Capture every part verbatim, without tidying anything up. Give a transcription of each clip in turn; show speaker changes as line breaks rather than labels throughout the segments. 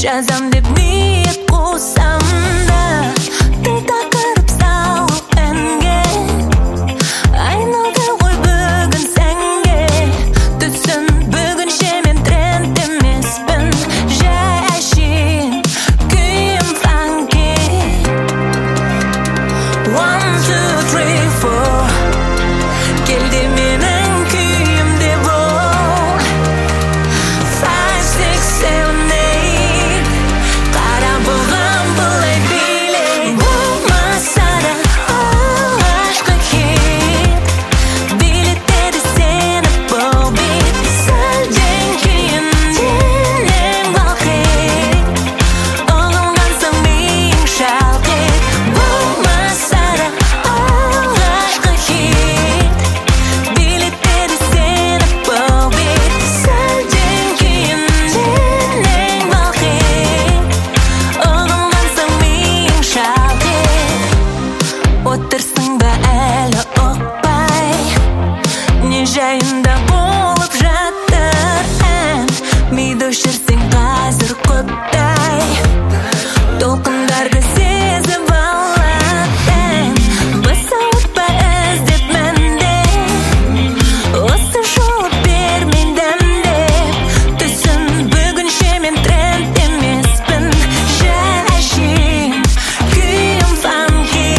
жазам деп ниет қусам да, тіл тақырып салып әнге айналды ғой бүгін сәнге. Түсін бүгінше мен тренд емеспін, жай әшейін күйім фанки. One, two, three, four, келді менің күйім деп ол. Five, six, seven, eight, қара бұған бұлай билей. Болмаса да алғашқы хит, билетеді сені бұл бит. Сәлден кейін денең балқиды, ұғылғансың миың шалқиды. Болмаса да алғашқы хит, билетеді сені бұл бит. Сәлден кейін денең балқиды, ұғылғансың миың шалқиды. Отырсың ба әлі ұқпай, не жайында болып жатыр ән? Миды өшірсең қазір құттай, толқындарды сезіп алатын. Басауытпа іздеп мәнде, осы жолы бермей дәмдеп. Түсін бүгінше мен тренд емеспін, жай әшейін күйім фанки.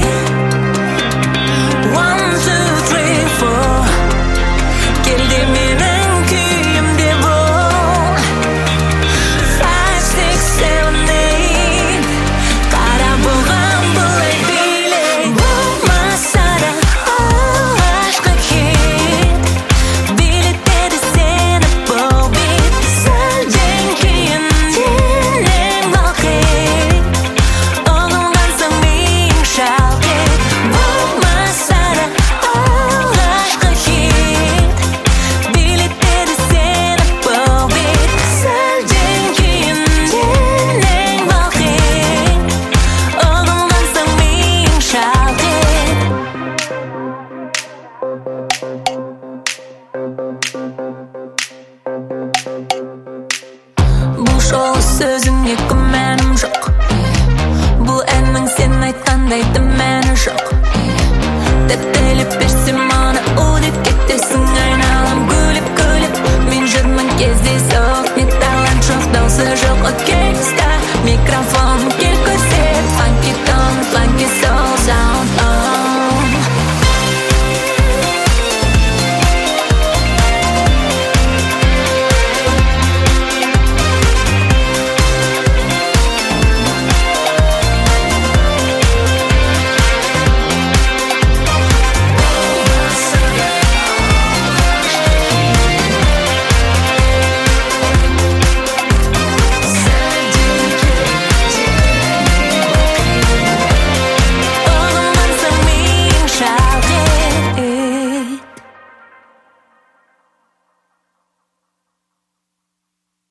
One, two, three, four, келді менің күйім деп ол. Five, six, seven, eight, қара бұған бұлай билей. Болмаса да алғашқы хит, билетеді сені бұл бит. Сәлден кейін денең балқиды, ұғылғансың миың шалқиды. Болмаса да алғашқы хит, билетеді сені бұл бит. Сәлден кейін денең балқиды, ұғылғансың миың шалқиды. Бұл жолы сөз